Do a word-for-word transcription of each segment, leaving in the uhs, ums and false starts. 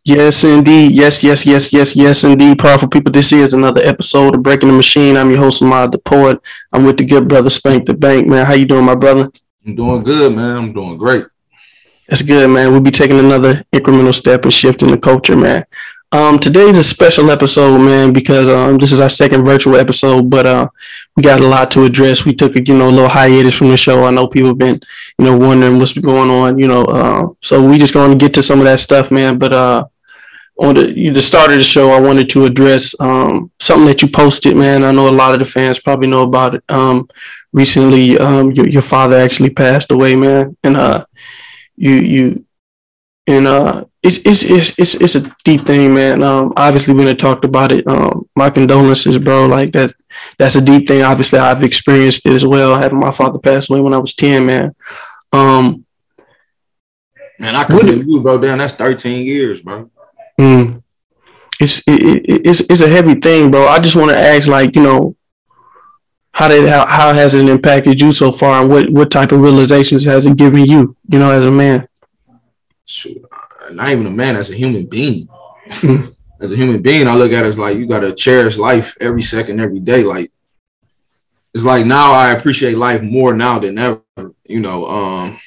Yes, indeed. Yes, yes, yes, yes, yes, indeed. Powerful people. This is another episode of Breaking the Machine. I'm your host, Ahmad the Poet. I'm with the good brother Spank the Bank, man. How you doing, my brother? I'm doing good, man. I'm doing great. That's good, man. We'll be taking another incremental step and shifting the culture, man. Um, today's a special episode, man, because um, this is our second virtual episode, but uh, we got a lot to address. We took a you know a little hiatus from the show. I know people have been you know wondering what's going on, you know. Uh, so we just going to get to some of that stuff, man. But uh, on the the start of the show, I wanted to address um, something that you posted, man. I know a lot of the fans probably know about it. Um, recently, um, your, your father actually passed away, man, and uh, you you and uh, it's it's it's it's it's a deep thing, man. Um, obviously, when I talked about it, um, my condolences, bro. Like that, that's a deep thing. Obviously, I've experienced it as well. Having my father pass away when I was ten, man. Um, man, I commend you, bro. Damn, that's thirteen years, bro. Mm, it's it, it, it's it's a heavy thing, bro. I just want to ask, like, you know, how did how, how has it impacted you so far, and what, what type of realizations has it given you, you know, as a man? Shoot, not even a man, as a human being. Mm. As a human being, I look at it as like you gotta cherish life every second, every day. Like it's like now I appreciate life more now than ever. You know, um,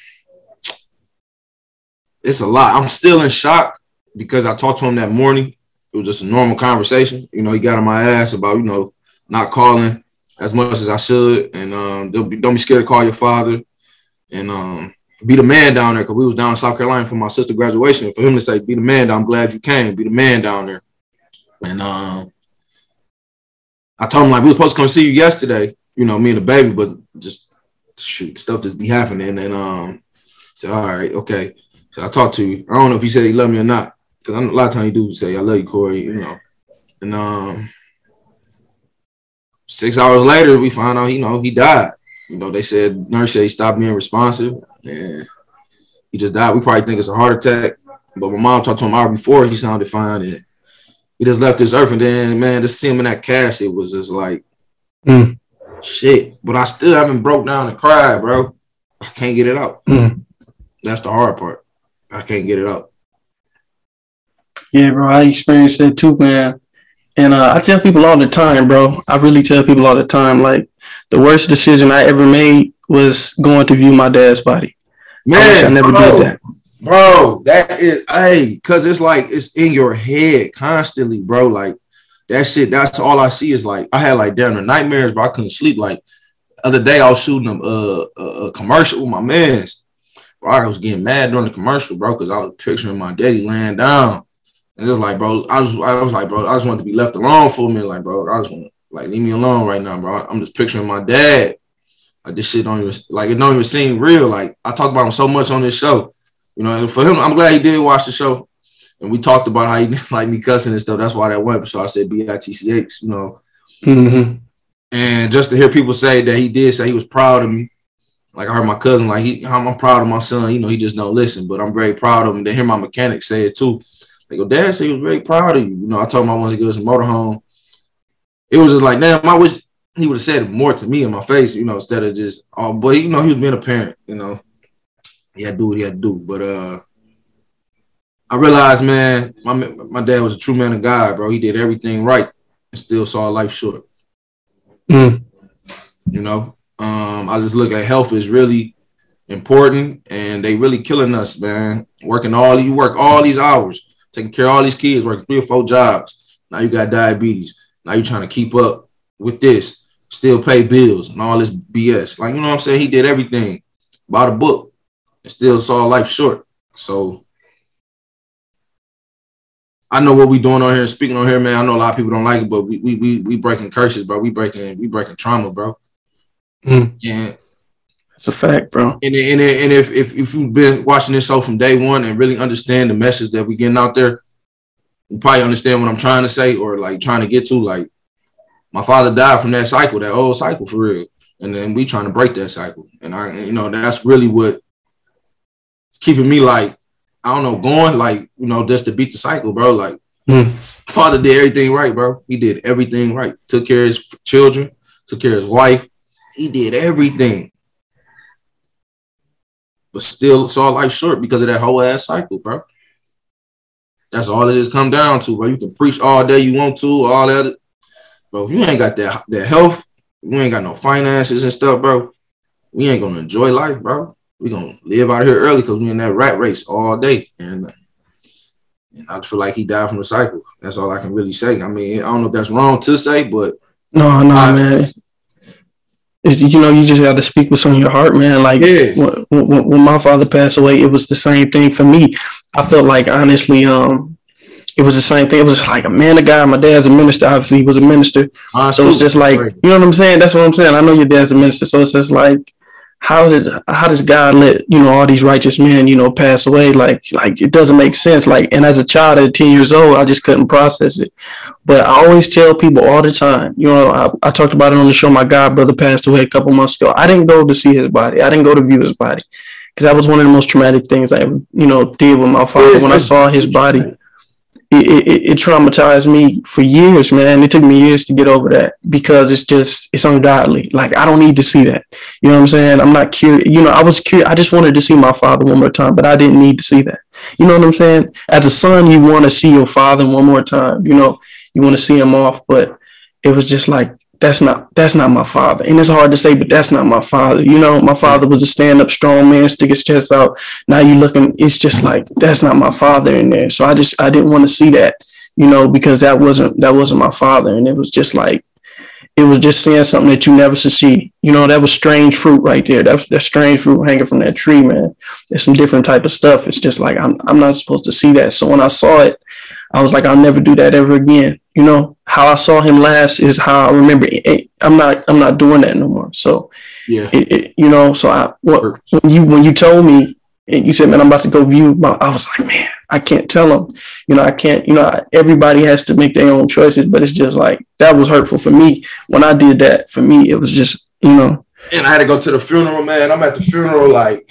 it's a lot. I'm still in shock. Because I talked to him that morning. It was just a normal conversation. You know, he got on my ass about, you know, not calling as much as I should. And um, don't be, don't be scared to call your father. And um, be the man down there, because we was down in South Carolina for my sister's graduation. For him to say, be the man, I'm glad you came. Be the man down there. And um, I told him, like, we were supposed to come see you yesterday, you know, me and the baby, but just, shoot, stuff just be happening. And um, I said, all right, okay. So I talked to you. I don't know if he said he loved me or not. Because a lot of times you do say, I love you, Corey, you know. And um, six hours later, we found out, you know, he died. You know, they said, nurse said he stopped being responsive. And he just died. We probably think it's a heart attack. But my mom talked to him hour before, he sounded fine. And he just left this earth. And then, man, to see him in that cast, it was just like, mm. shit. But I still haven't broke down and cried, bro. I can't get it out. Mm. That's the hard part. I can't get it out. Yeah, bro, I experienced that too, man. And uh, I tell people all the time, bro. I really tell people all the time, like, the worst decision I ever made was going to view my dad's body. Man, I wish I never bro, did that. Bro, that is, hey, because it's like, it's in your head constantly, bro. Like, that shit, that's all I see is like, I had like damn the nightmares, bro. I couldn't sleep. Like, other day I was shooting a, a, a commercial with my mans. Bro, I was getting mad during the commercial, bro, because I was picturing my daddy laying down. And it was like, bro, I was, I was like, bro, I just wanted to be left alone for a minute. Like, bro, I just want, like, leave me alone right now, bro. I'm just picturing my dad. Like, this shit don't even, like, it don't even seem real. Like, I talked about him so much on this show. You know, and for him, I'm glad he did watch the show. And we talked about how he didn't like me cussing and stuff. That's why that went. So I said B I T C H, you know. Mm-hmm. And just to hear people say that he did say he was proud of me. Like, I heard my cousin, like, he, I'm proud of my son. You know, he just don't listen. But I'm very proud of him. To hear my mechanic say it, too. Like, your dad said he was very proud of you. You know, I told him I wanted to get us a motorhome. It was just like, damn, I wish he would have said more to me in my face, you know, instead of just, oh, but, you know, he was being a parent, you know. He had to do what he had to do. But uh, I realized, man, my my dad was a true man of God, bro. He did everything right and still saw life short. Mm. You know, um, I just look at health is really important, and they really killing us, man. Working all, you work all these hours, taking care of all these kids, working three or four jobs. Now you got diabetes. Now you're trying to keep up with this, still pay bills and all this B S. Like, you know what I'm saying? He did everything, bought a book, and still saw life short. So I know what we doing on here, speaking on here, man. I know a lot of people don't like it, but we we we, we breaking curses, bro. We breaking we breaking trauma, bro. Mm. Yeah. It's a fact, bro. And and, and if, if if you've been watching this show from day one and really understand the message that we getting out there, you probably understand what I'm trying to say or like trying to get to. Like, my father died from that cycle, that old cycle for real. And then we trying to break that cycle. And I, you know, that's really what is keeping me like, I don't know, going like, you know, just to beat the cycle, bro. Like, mm. Father did everything right, bro. He did everything right. Took care of his children, took care of his wife. He did everything. But still saw life short because of that whole ass cycle, bro. That's all it is come down to, bro. You can preach all day you want to, all that. But if you ain't got that, that health, you ain't got no finances and stuff, bro, we ain't going to enjoy life, bro. We going to live out here early because we in that rat race all day. And, and I feel like he died from the cycle. That's all I can really say. I mean, I don't know if that's wrong to say, but. No, no, I, man. It's, you know, you just got to speak what's on your heart, man. Like yeah. when, when, when my father passed away, it was the same thing for me. I felt like, honestly, um, it was the same thing. It was like a man, a guy. My dad's a minister. Obviously, he was a minister. Uh, so it's just like, you know what I'm saying? That's what I'm saying. I know your dad's a minister. So it's just like, how does how does God let, you know, all these righteous men, you know, pass away? Like, like it doesn't make sense. Like, and as a child at ten years old, I just couldn't process it. But I always tell people all the time, you know, I, I talked about it on the show. My god brother passed away a couple months ago. I didn't go to see his body. I didn't go to view his body because that was one of the most traumatic things I ever, you know, did with my father. When I saw his body, it, it, it traumatized me for years, man. It took me years to get over that because it's just, it's ungodly. Like, I don't need to see that. You know what I'm saying? I'm not curious. You know, I was curious. I just wanted to see my father one more time, but I didn't need to see that. You know what I'm saying? As a son, you want to see your father one more time. You know, you want to see him off, but it was just like, that's not, that's not my father. And it's hard to say, but that's not my father. You know, my father was a stand-up strong man, stick his chest out. Now you looking, it's just like, that's not my father in there. So I just, I didn't want to see that, you know, because that wasn't, that wasn't my father. And it was just like, it was just seeing something that you never see. You know, that was strange fruit right there. That was that strange fruit hanging from that tree, man. There's some different type of stuff. It's just like, I'm, I'm not supposed to see that. So when I saw it, I was like, I'll never do that ever again. You know, how I saw him last is how I remember it. I'm not, I'm not doing that no more. So, yeah, it, it, you know, so I, what, when you, when you told me and you said, man, I'm about to go view my, I was like, man, I can't tell them, you know, I can't, you know, everybody has to make their own choices, but it's just like, that was hurtful for me. When I did that, for me, it was just, you know. And I had to go to the funeral, man. I'm at the funeral, like,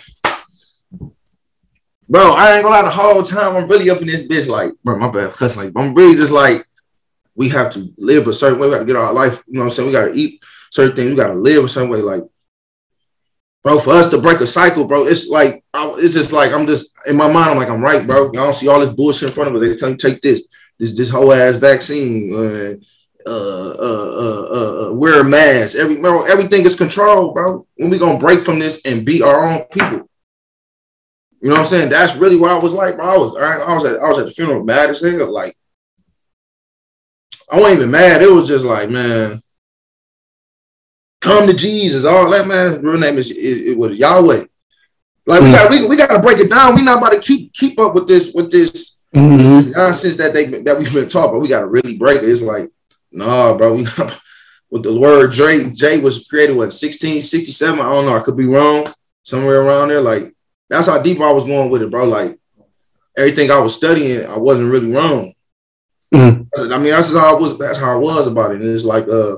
bro, I ain't gonna lie, the whole time I'm really up in this bitch, like, bro, my bad, because like, I'm really just like, we have to live a certain way. We got to get our life, you know what I'm saying? We got to eat certain things. We got to live a certain way. Like, bro, for us to break a cycle, bro, it's like, it's just like, I'm just, in my mind, I'm like, I'm right, bro. Y'all don't see all this bullshit in front of us. They tell you, take this, this, this whole ass vaccine, uh, uh, uh, uh, uh, wear a mask. Every, bro, everything is controlled, bro. When we going to break from this and be our own people? You know what I'm saying? That's really what I was like, bro. I was, I was at, I was at the funeral mad as hell. Like, I wasn't even mad. It was just like, man, come to Jesus. All that, man. Real name is it, it was Yahweh. Like, mm-hmm. we got we, we got to break it down. We not about to keep keep up with this with this, mm-hmm. this nonsense that they that we've been taught, but we got to really break it. It's like, nah, bro. We not with the word J. J was created what sixteen sixty-seven. I don't know. I could be wrong. Somewhere around there. Like, that's how deep I was going with it, bro. Like, everything I was studying, I wasn't really wrong. Mm-hmm. I mean, that's how I was. That's how I was about it. And it's like, uh,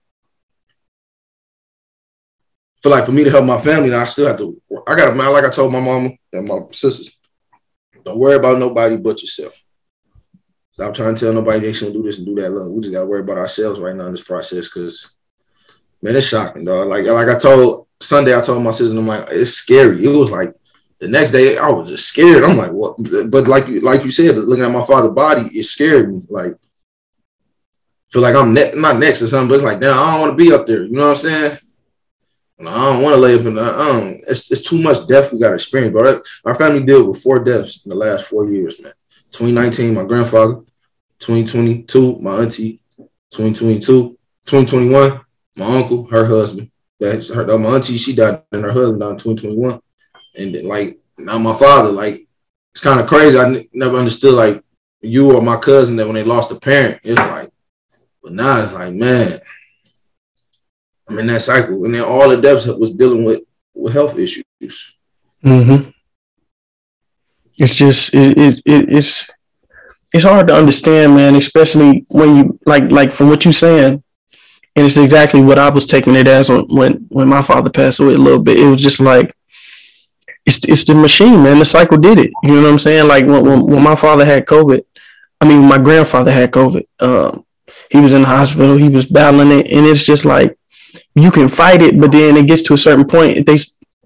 feel like for me to help my family, I still have to. I got to, man. Like I told my mama and my sisters, don't worry about nobody but yourself. Stop trying to tell nobody they shouldn't do this and do that. Look, we just got to worry about ourselves right now in this process, because, man, it's shocking, dog. Like, like I told Sunday, I told my sister, I'm like, it's scary. It was like. The next day, I was just scared. I'm like, what? But like you, like you said, looking at my father's body, it scared me. Like, feel like I'm ne- not next or something, but it's like, damn, I don't want to be up there. You know what I'm saying? And I don't want to lay up in the, um, it's, it's too much death we got to experience, bro. Our family dealt with four deaths in the last four years, man. twenty nineteen, my grandfather. twenty twenty-two, my auntie. twenty twenty-two, twenty twenty-one, my uncle, her husband. That's her, my auntie, she died, and her husband died in twenty twenty-one. And then, like, now my father, like, it's kind of crazy. I n- never understood, like, you or my cousin that when they lost a parent, it's like, but now it's like, man, I'm in that cycle. And then all the deaths was dealing with, with health issues. Mm-hmm. It's just, it, it, it, it's, it's hard to understand, man, especially when you, like, like from what you're saying, and it's exactly what I was taking it as when, when, when my father passed away a little bit. It was just like, It's it's the machine, man. The cycle did it. You know what I'm saying? Like when when, when my father had COVID, I mean, my grandfather had COVID. Um, he was in the hospital. He was battling it, and it's just like you can fight it, but then it gets to a certain point. They,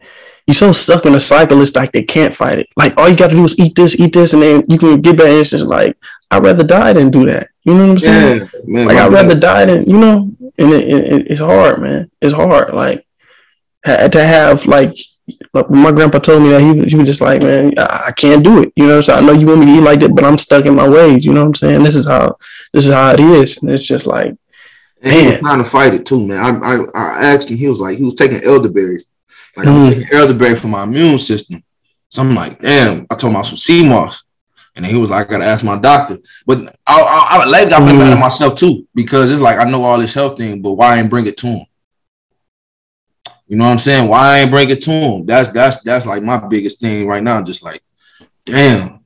you're so stuck in a cycle. It's like they can't fight it. Like all you got to do is eat this, eat this, and then you can get back. And it's just like I'd rather die than do that. You know what I'm saying? Yeah, man, like I'd rather die than you know. And it, it, it's hard, man. It's hard. Like to have like. Like my grandpa told me that he, he was just like, man, I, I can't do it. You know what I'm saying? I know you want me to eat like that, but I'm stuck in my ways. You know what I'm saying? This is how this is how it is. And it's just like, and he was trying to fight it too, man. I, I I asked him, he was like, he was taking elderberry. Like mm. I'm taking elderberry for my immune system. So I'm like, damn, I told him I some sea moss. And then he was like, I gotta ask my doctor. But I I, I lately I've been mm. mad at myself too, because it's like I know all this health thing, but why I ain't bring it to him? You know what I'm saying? Why I ain't bring it to him? That's that's that's like my biggest thing right now. Just like, damn.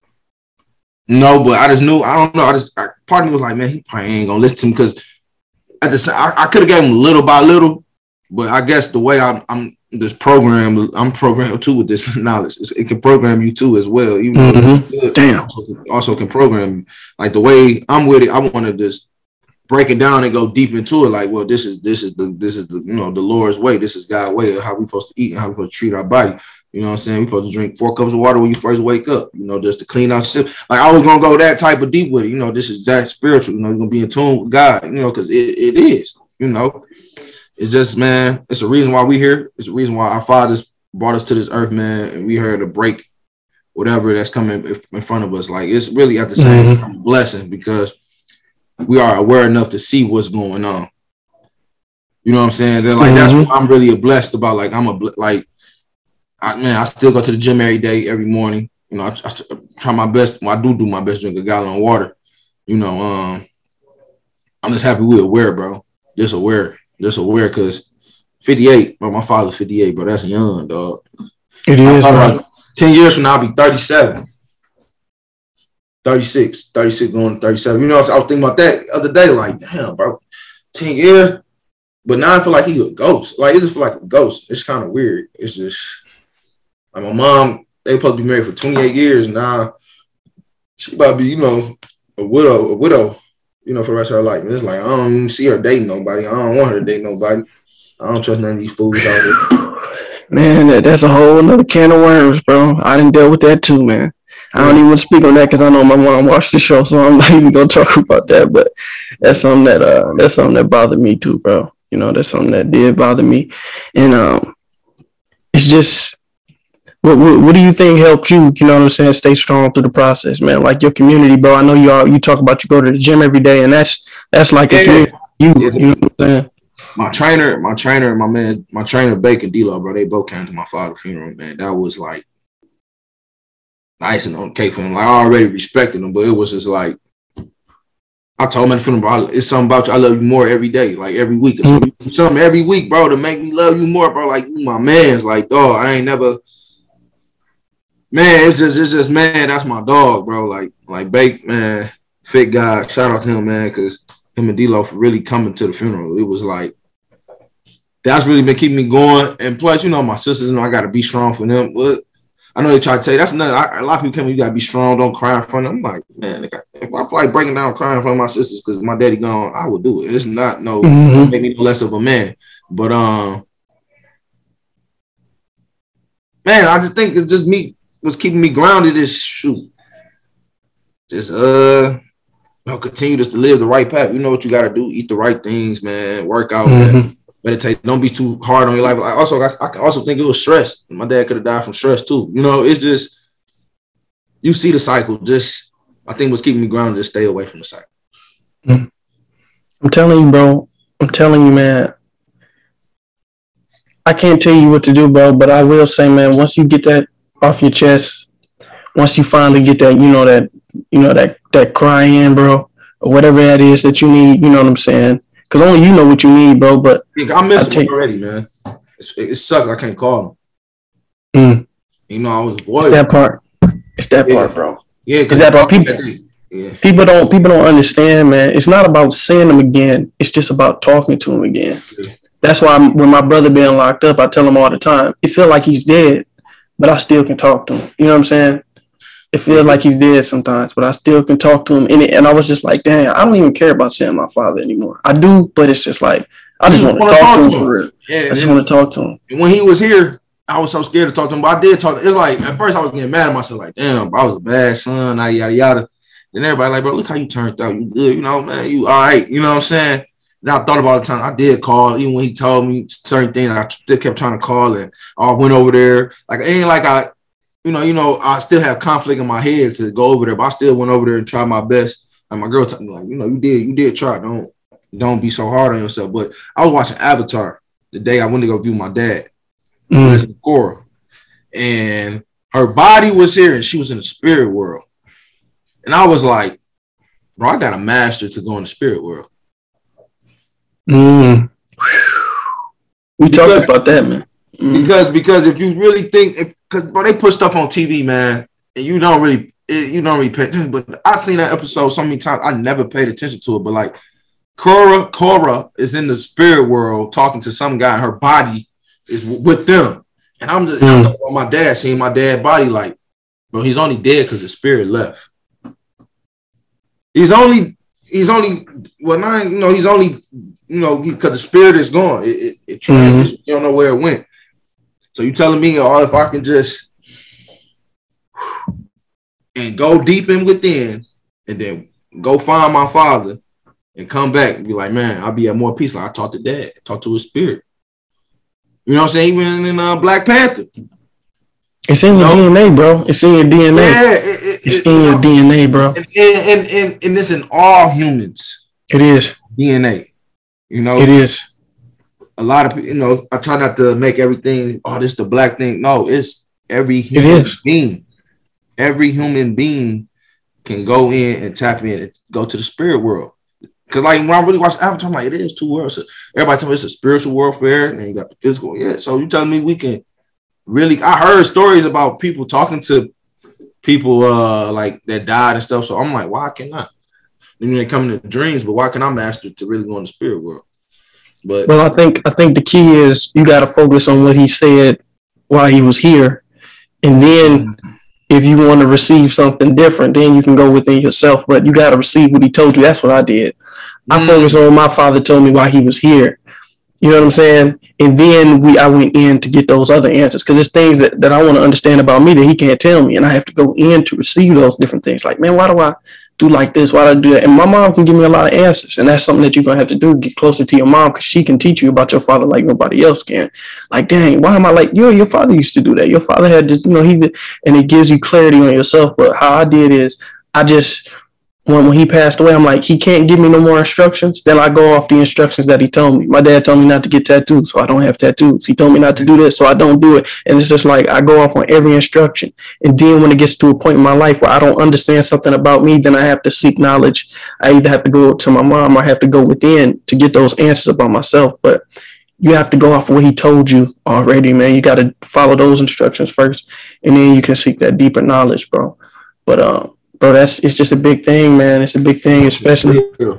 No, but I just knew. I don't know. I just I, part of me was like, man, he probably ain't gonna listen to him because at the same, I, I could have gave him little by little, but I guess the way I'm, I'm this program, I'm programmed too with this knowledge. It's, it can program you too as well. Even mm-hmm. though damn, also, also can program you. Like the way I'm with it, I want to just break it down and go deep into it. Like, well, this is this is the this is the you know the Lord's way. This is God's way of how we supposed to eat and how we supposed to treat our body. You know what I'm saying? We supposed to drink four cups of water when you first wake up. You know, just to clean our sip. Like I was gonna go that type of deep with it. You know, this is that spiritual. You know, you're gonna be in tune with God. You know, because it, it is. You know, it's just man. It's a reason why we here. It's a reason why our fathers brought us to this earth, man, and we here to break whatever that's coming in front of us. Like it's really at the same mm-hmm. blessing because we are aware enough to see what's going on. You know what I'm saying? They're like, mm-hmm. that's what I'm really blessed about. Like, I'm a, like, I, man, I still go to the gym every day, every morning. You know, I, I try my best. Well, I do do my best, drink a gallon of water. You know, um, I'm just happy we're aware, bro. Just aware. Just aware because fifty-eight, bro, my father's fifty-eight, bro. That's young, dog. It is, bro. Like ten years from now, I'll be thirty-seven. thirty-six, thirty-six going to thirty-seven. You know, I was thinking about that the other day, like, damn, bro, ten years. But now I feel like he's a ghost. Like, it just feel like a ghost. It's kind of weird. It's just, like, my mom, they supposed to be married for twenty-eight years. Now, she about to be, you know, a widow, a widow, you know, for the rest of her life. And it's like, I don't even see her dating nobody. I don't want her to date nobody. I don't trust none of these fools out there. Man, that, that's a whole another can of worms, bro. I didn't deal with that too, man. I don't even want to speak on that because I know my mom watched the show, so I'm not even gonna talk about that. But that's something that uh, that's something that bothered me too, bro. You know, that's something that did bother me, and um, it's just, what, what what do you think helped you? You know what I'm saying? Stay strong through the process, man. Like your community, bro. I know you all you talk about you go to the gym every day, and that's that's like yeah, a community. You, yeah. you know what I'm saying? My trainer, my trainer, my man, my trainer, Bacon D-Lo, bro. They both came to my father's funeral, man. That was like icing on the cake for him. Like I already respected him, but it was just like I told him at the funeral, bro, it's something about you. I love you more every day, like every week. It's mm-hmm. something every week, bro, to make me love you more, bro. Like you, my man's like, dog. I ain't never, man. It's just, it's just, man. That's my dog, bro. Like, like Bake, man. Fit guy. Shout out to him, man, because him and D-Lo for really coming to the funeral. It was like that's really been keeping me going. And plus, you know, my sisters, you know, I got to be strong for them. But I know they try to tell you that's another. I, a lot of people tell me you gotta be strong, don't cry in front of them. I'm like, man, if I feel like breaking down crying in front of my sisters because my daddy gone, I would do it. It's not no mm-hmm. make me no less of a man. But um, man, I just think it's just me was keeping me grounded. Is shoot, just uh, you know, continue just to live the right path. You know what you gotta do: eat the right things, man. Work out, mm-hmm. man. Meditate. Don't be too hard on your life. I also, I, I also think it was stress. My dad could have died from stress too. You know, it's just you see the cycle. Just I think what's keeping me grounded is stay away from the cycle. I'm telling you, bro. I'm telling you, man. I can't tell you what to do, bro. But I will say, man, once you get that off your chest, once you finally get that, you know that, you know that that cry in, bro, or whatever that is that you need. You know what I'm saying? Because only you know what you need, bro. But I miss him already, man. It's, it, it sucks. I can't call him. Mm. You know, I was avoiding. It's that part. It's that yeah. part, bro. Yeah, because that part. People, yeah. people don't. People don't understand, man. It's not about seeing him again. It's just about talking to him again. Yeah. That's why I'm, when my brother being locked up, I tell him all the time. It feel like he's dead, but I still can talk to him. You know what I'm saying? It feels like he's dead sometimes, but I still can talk to him. And, it, and I was just like, damn, I don't even care about seeing my father anymore. I do, but it's just like, I just want to talk, talk to him for real. Yeah, I just want to talk to him. And when he was here, I was so scared to talk to him, but I did talk. It's like at first I was getting mad at myself, like, damn, bro, I was a bad son, yada yada yada. Then everybody like, bro, look how you turned out. You good, you know, man, you all right, you know what I'm saying? And I thought about the time I did call, even when he told me certain things, I still kept trying to call, and I went over there. Like it ain't like I, you know, you know, I still have conflict in my head to go over there, but I still went over there and tried my best. And my girl told me, like, you know, you did, you did try. Don't, don't be so hard on yourself. But I was watching Avatar the day I went to go view my dad, mm. Korra, and her body was here and she was in the spirit world. And I was like, bro, I got a master to go in the spirit world. Mm. We because, talked about that, man. Mm. Because because if you really think, because bro, they put stuff on T V, man, and you don't really, you don't really pay attention. But I've seen that episode so many times, I never paid attention to it. But like, Korra, Korra is in the spirit world talking to some guy. Her body is w- with them, and I'm just mm. I'm about my dad, seeing my dad body, like, bro, he's only dead because his spirit left. He's only, he's only, well, not, you know, he's only, you know, because the spirit is gone. It, it, it transitions. Mm-hmm. You don't know where it went. So you telling me, oh, if I can just and go deep in within, and then go find my father and come back and be like, man, I'll be at more peace. Like I talked to dad, talked to his spirit. You know what I'm saying? Even in uh, Black Panther. It's in your you know? D N A, bro. It's in your D N A. Yeah, it, it, it's it, in your know, D N A, bro. And, and, and, and it's in all humans. It is. D N A. You know? It is. A lot of people, you know, I try not to make everything, oh, this is the black thing. No, it's every human being. Every human being can go in and tap in and go to the spirit world. Because, like, when I really watch Avatar, I'm like, it is two worlds. So everybody tell me it's a spiritual warfare, and you got the physical. Yeah, so you telling me we can really, I heard stories about people talking to people uh like that died and stuff. So I'm like, why can't I? Then they come into dreams, but why can I master to really go in the spirit world? But well, I think I think the key is you got to focus on what he said while he was here, and then if you want to receive something different, then you can go within yourself. But you got to receive what he told you. That's what I did. I mm. focused on what my father told me while he was here. You know what I'm saying? And then we, I went in to get those other answers because there's things that, that I want to understand about me that he can't tell me. And I have to go in to receive those different things. Like, man, why do I do like this? Why do I do that? And my mom can give me a lot of answers. And that's something that you're going to have to do, get closer to your mom because she can teach you about your father like nobody else can. Like, dang, why am I like, yo, your father used to do that. Your father had this, you know, he did, and it gives you clarity on yourself. But how I did is I just, When, when he passed away, I'm like, he can't give me no more instructions. Then I go off the instructions that he told me. My dad told me not to get tattoos, so I don't have tattoos. He told me not to do this, so I don't do it. And it's just like I go off on every instruction. And then when it gets to a point in my life where I don't understand something about me, then I have to seek knowledge. I either have to go to my mom or I have to go within to get those answers about myself. But you have to go off of what he told you already, man. You got to follow those instructions first, and then you can seek that deeper knowledge, bro. But um. Bro, that's it's just a big thing, man. It's a big thing, especially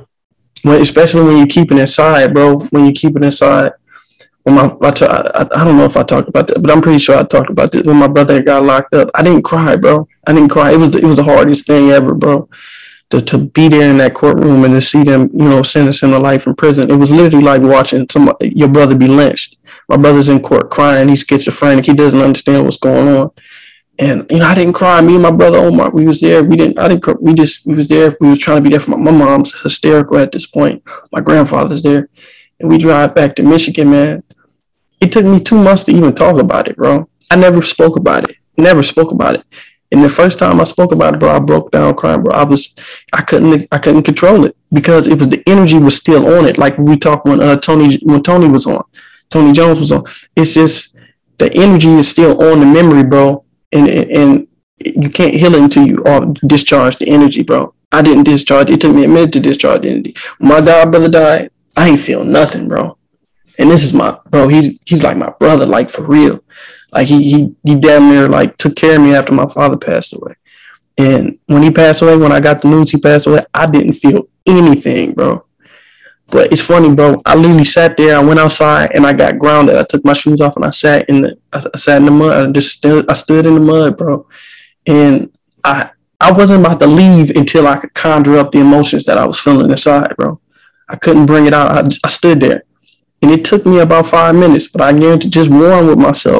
when, especially when you keep it inside, bro. When you keep it inside. When my, my t- I, I don't know if I talked about that, but I'm pretty sure I talked about this. When my brother got locked up, I didn't cry, bro. I didn't cry. It was it was the hardest thing ever, bro. To to be there in that courtroom and to see them, you know, sentence him to life in prison. It was literally like watching some your brother be lynched. My brother's in court crying. He's schizophrenic. He doesn't understand what's going on. And, you know, I didn't cry. Me and my brother Omar, we was there. We didn't, I didn't, we just, we was there. We was trying to be there for my, my mom's hysterical at this point. My grandfather's there. And we drive back to Michigan, man. It took me two months to even talk about it, bro. I never spoke about it. Never spoke about it. And the first time I spoke about it, bro, I broke down crying, bro. I was, I couldn't, I couldn't control it because it was, the energy was still on it. Like we talked when uh, Tony, when Tony was on, Tony Jones was on. It's just, the energy is still on the memory, bro. And and you can't heal it until you all discharge the energy, bro. I didn't discharge. It took me a minute to discharge the energy. When my god brother died, I ain't feel nothing, bro. And this is my bro. He's he's like my brother, like for real. Like he he he damn near like took care of me after my father passed away. And when he passed away, when I got the news he passed away, I didn't feel anything, bro. But it's funny, bro. I literally sat there. I went outside and I got grounded. I took my shoes off and I sat in the. I sat in the mud. I just stood. I stood in the mud, bro. And I I wasn't about to leave until I could conjure up the emotions that I was feeling inside, bro. I couldn't bring it out. I, I stood there, and it took me about five minutes. But I began to just warn with myself.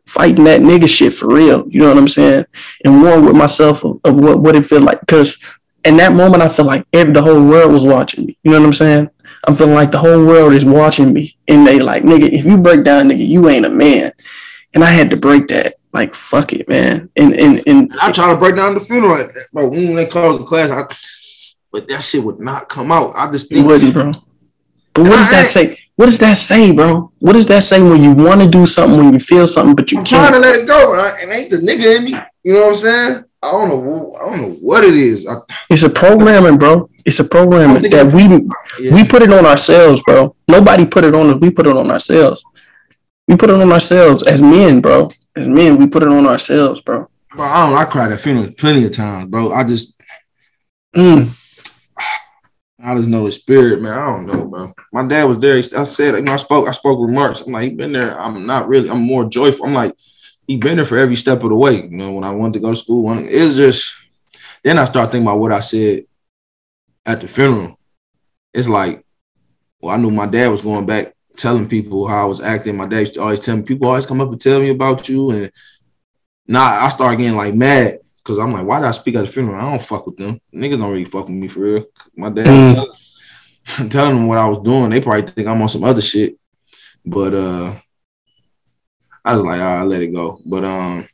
fighting that nigga shit for real. You know what I'm saying? And warring with myself of, of what, what it feel like. Because in that moment, I feel like every, the whole world was watching me. You know what I'm saying? I'm feeling like the whole world is watching me. And they like, nigga, if you break down, nigga, you ain't a man. And I had to break that. Like, fuck it, man. And and, and I try to break down the funeral. Bro, when they closed the class, I, but that shit would not come out. I just think it wouldn't, bro. But what does that say? What does that say, bro? What does that say when you want to do something, when you feel something, but you I'm can't? trying to let it go. Right? It ain't the nigga in me. You know what I'm saying? I don't know. I don't know what it is. I, it's a programming, bro. It's a programming that we yeah. we put it on ourselves, bro. Nobody put it on us. We put it on ourselves. We put it on ourselves as men, bro. As men, we put it on ourselves, bro. Bro, I don't. I cried at funeral plenty of times, bro. I just. Mm. I just know his spirit, man. I don't know, bro. My dad was there. I said, you know, I spoke, I spoke remarks. I'm like, he been there. I'm not really, I'm more joyful. I'm like, he been there for every step of the way. You know, when I wanted to go to school, it's just, then I start thinking about what I said at the funeral. It's like, well, I knew my dad was going back telling people how I was acting. My dad used to always tell me, people always come up and tell me about you. And now I start getting like mad. Cause I'm like, why did I speak at the funeral? I don't fuck with them. Niggas don't really fuck with me for real. My dad was telling, telling them what I was doing. They probably think I'm on some other shit. But uh, I was like, all right, I'll let it go. But um,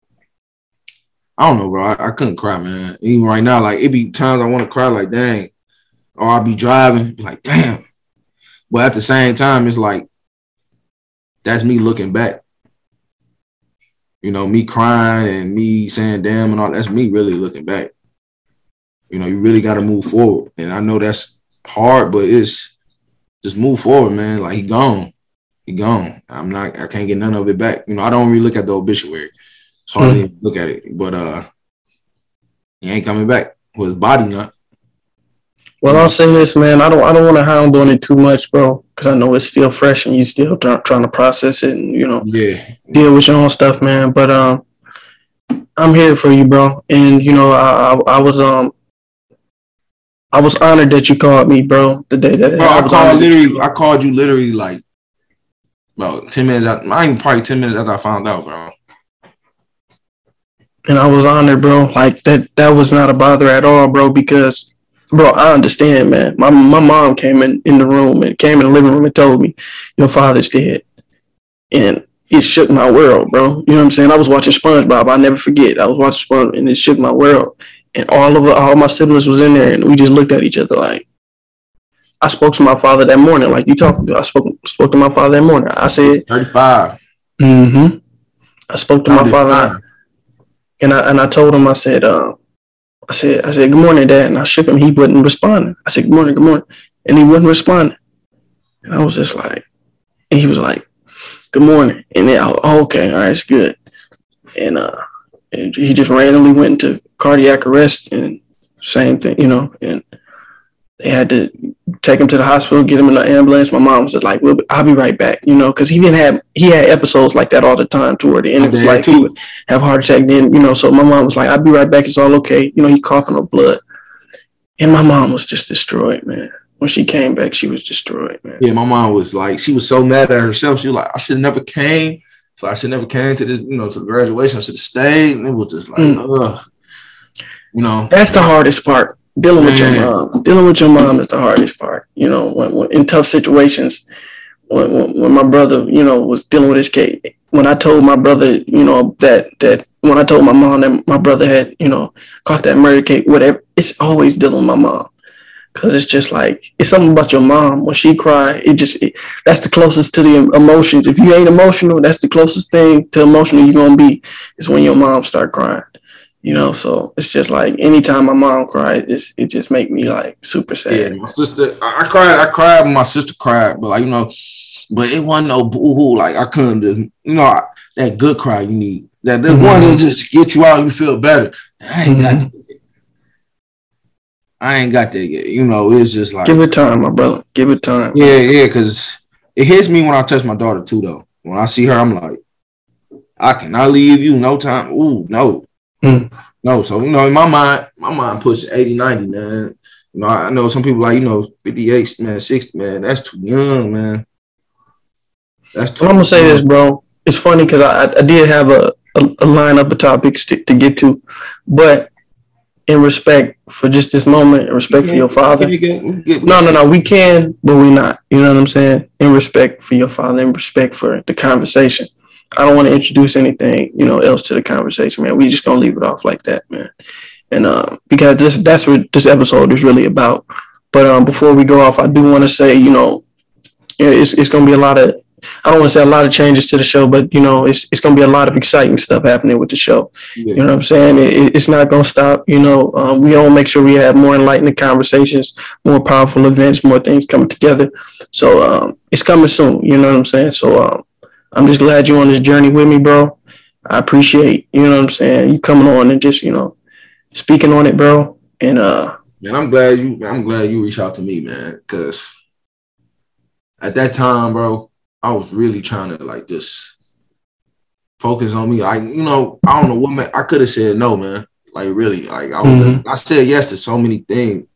I don't know, bro. I, I couldn't cry, man. Even right now, like it be times I want to cry, like dang, or I'll be driving, be like damn. But at the same time, it's like that's me looking back. You know, me crying and me saying damn and all, that's me really looking back. You know, you really got to move forward. And I know that's hard, but it's just move forward, man. Like, he gone. He gone. I'm not, I can't get none of it back. You know, I don't really look at the obituary. So I didn't look at it. But uh, he ain't coming back with his body not. Well, I'll say this, man. I don't I don't want to hound on it too much, bro, because I know it's still fresh and you still t- trying to process it and, you know, yeah. deal with your own stuff, man. But um, I'm here for you, bro. And, you know, I, I, I was um, I was honored that you called me, bro, the day that bro, I, I, was called literally, you. I called you literally like about ten minutes after, not even probably ten minutes after I found out, bro. And I was honored, bro. Like, that, that was not a bother at all, bro, because... Bro, I understand, man. My my mom came in, in the room and came in the living room and told me, your father's dead. And it shook my world, bro. You know what I'm saying? I was watching SpongeBob. I never forget. I was watching SpongeBob and it shook my world. And all of all my siblings was in there and we just looked at each other like, I spoke to my father that morning, like you talking to. I spoke spoke to my father that morning. I said, thirty-five. Mm-hmm. I spoke to my father and I and I told him, I said, uh, I said, I said, good morning, Dad. And I shook him. He wasn't responding. I said, good morning, good morning. And he wasn't responding. And I was just like, and he was like, good morning. And then, I, oh, okay, all right, it's good. And, uh, and he just randomly went into cardiac arrest and same thing, you know, and they had to take him to the hospital, get him in the ambulance. My mom was like, well, I'll be right back, you know, because he didn't have, he had episodes like that all the time toward the end. It was like he would have a heart attack then, you know, so my mom was like, I'll be right back. It's all okay. You know, he coughing up blood. And my mom was just destroyed, man. When she came back, she was destroyed, man. Yeah, my mom was like, she was so mad at herself. She was like, I should have never came. So I should never came to this, you know, to the graduation. I should have stayed. And it was just like, mm. ugh. You know. That's the hardest part. Dealing with Man. your mom, dealing with your mom is the hardest part. You know, when, when in tough situations, when, when when my brother, you know, was dealing with his case. When I told my brother, you know, that that when I told my mom that my brother had, you know, caught that murder case, whatever, it's always dealing with my mom, because it's just like it's something about your mom when she cried. It just it, that's the closest to the emotions. If you ain't emotional, that's the closest thing to emotional you're gonna be is when your mom start crying. You know, so it's just like anytime my mom cried, it, it just make me like super sad. Yeah, my sister, I, I cried, I cried when my sister cried, but like, you know, but it wasn't no boo-hoo. Like I couldn't do, you know, I, that good cry you need. That that mm-hmm. one that just get you out and you feel better. I ain't mm-hmm. got that. I ain't got that yet. You know, it's just like. Give it time, my brother. Give it time. Yeah, yeah, because it hits me when I touch my daughter too, though. When I see her, I'm like, I cannot leave you. No time. Ooh, no. Mm. No, so, you know, in my mind, my mind pushes eighty, ninety, man. You know, I know some people like, you know, fifty-eight, man, sixty, man. That's too young, man. That's too well, I'm going to say this, bro. it's funny because I, I did have a, a, a lineup of topics to, to get to, but in respect for just this moment, in respect for your father. No, no, no, we can, but we're not. You know what I'm saying? In respect for your father, in respect for the conversation. I don't want to introduce anything, you know, else to the conversation, man. We just gonna leave it off like that, man. And uh, because this that's what this episode is really about. But um, before we go off, I do want to say, you know, it's it's gonna be a lot of. I don't want to say a lot of changes to the show, but, you know, it's it's going to be a lot of exciting stuff happening with the show. Yeah. You know what I'm saying? It, it's not going to stop. You know, um, we all make sure we have more enlightening conversations, more powerful events, more things coming together. So um, it's coming soon. You know what I'm saying? So um, I'm just glad you're on this journey with me, bro. I appreciate, you know what I'm saying, you coming on and just, you know, speaking on it, bro. And uh, man, I'm glad you I'm glad you reached out to me, man, because at that time, bro, I was really trying to like just focus on me. Like, you know, I don't know what, man, I could have said no, man. Like, really, like I was, mm-hmm. I said yes to so many things,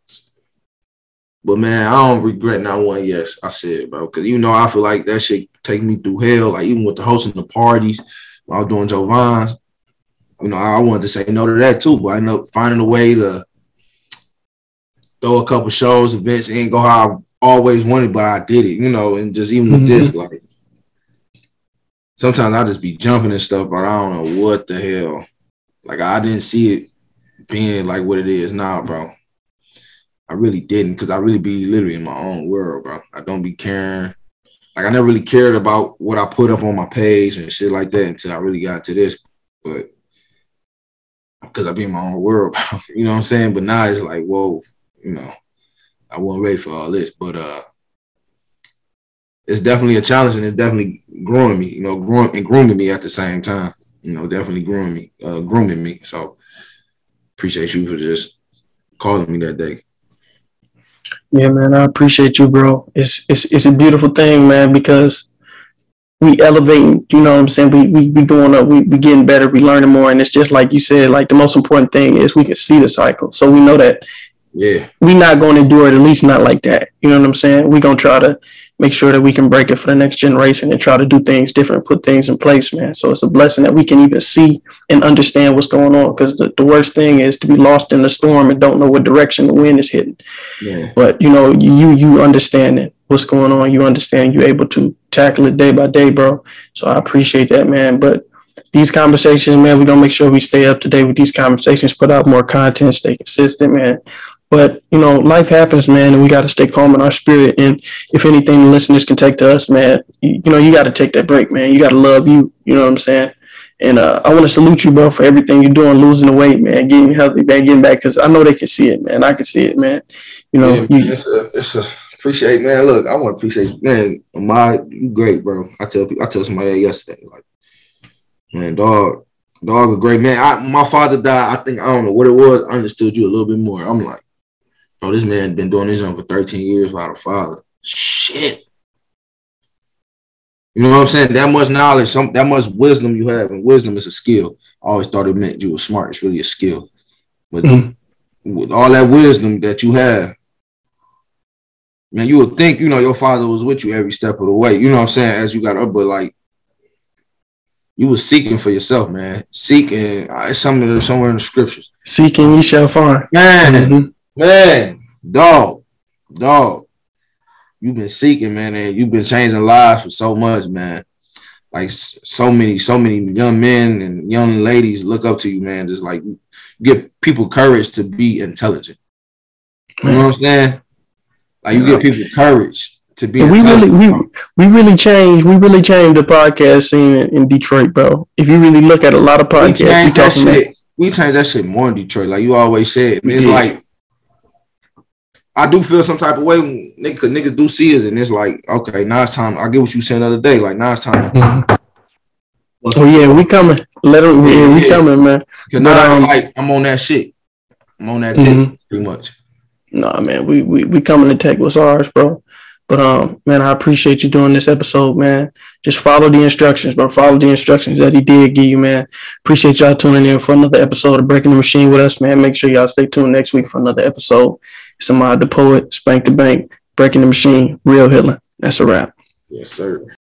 but man, I don't regret not one yes I said, bro. Because you know, I feel like that shit take me through hell. Like even with the hosting the parties when I was doing Jovan's, you know, I wanted to say no to that too, but I ended up finding a way to throw a couple shows, events, and go how I always wanted, but I did it, you know, and just even with mm-hmm. this, like, sometimes I just be jumping and stuff, but I don't know what the hell. Like, I didn't see it being like what it is now, bro. I really didn't, because I really be literally in my own world, bro. I don't be caring. Like, I never really cared about what I put up on my page and shit like that until I really got to this, but because I be in my own world, bro. You know what I'm saying? But now it's like, whoa, you know. I wasn't ready for all this, but uh, it's definitely a challenge, and it's definitely growing me, you know, growing and grooming me at the same time. You know, definitely grooming me, uh, grooming me. So appreciate you for just calling me that day. Yeah, man, I appreciate you, bro. It's it's it's a beautiful thing, man, because we elevating. You know what I'm saying? We we we going up. We we getting better. We learning more, and it's just like you said. Like the most important thing is we can see the cycle, so we know that. Yeah, we're not going to do it, at least not like that. You know what I'm saying? We're going to try to make sure that we can break it for the next generation and try to do things different, put things in place, man. So it's a blessing that we can even see and understand what's going on, because the, the worst thing is to be lost in the storm and don't know what direction the wind is hitting. Yeah. But, you know, you you understanding what's going on. You understand you're able to tackle it day by day, bro. So I appreciate that, man. But these conversations, man, we're going to make sure we stay up to date with these conversations, put out more content, stay consistent, man. But, you know, life happens, man, and we got to stay calm in our spirit. And if anything the listeners can take to us, man, you, you know, you got to take that break, man. You got to love you. You know what I'm saying? And uh, I want to salute you, bro, for everything you're doing, losing the weight, man, getting healthy, man, getting back, because I know they can see it, man. I can see it, man. You know, yeah, you, man, it's a, it's a, appreciate, man. Look, I want to appreciate you, man. My, you great, bro. I tell people, I tell somebody that yesterday, like, man, dog, dog, a great man. I, my father died. I think I don't know what it was. I understood you a little bit more. I'm like, bro, this man been doing this for thirteen years without a father. Shit. You know what I'm saying? That much knowledge, some that much wisdom you have, and wisdom is a skill. I always thought it meant you were smart. It's really a skill. But mm-hmm. with all that wisdom that you have, man, you would think, you know, your father was with you every step of the way. You know what I'm saying? As you got up, but like, you was seeking for yourself, man. Seeking, uh, it's something somewhere in the scriptures. Seeking, ye shall find. Man. Mm-hmm. Man, dog, dog, you've been seeking, man, and you've been changing lives for so much, man. Like so many, so many young men and young ladies look up to you, man. Just like you give people courage to be intelligent. You know what I'm saying? Like you give people courage to be we intelligent. Really, we, we really changed, we really changed the podcast scene in, in Detroit, bro. If you really look at a lot of podcasts, we changed that shit. We changed that shit more in Detroit, like you always said. It's yeah. like, I do feel some type of way when niggas, niggas do see us, and it's like, okay, now it's time. I get what you said the other day. Like, now it's time. Mm-hmm. Oh, yeah, we coming. Let them, yeah, yeah, we yeah. coming, man. Because now um, like, I'm on that shit. I'm on that mm-hmm. tip, pretty much. Nah, man, we, we, we coming to take what's ours, bro. But, um, man, I appreciate you doing this episode, man. Just follow the instructions, bro. Follow the instructions that he did give you, man. Appreciate y'all tuning in for another episode of Breaking the Machine with us, man. Make sure y'all stay tuned next week for another episode. It's Ahmad the Poet, Spank the Bank, Breaking the Machine, Real Healing. That's a wrap. Yes, sir.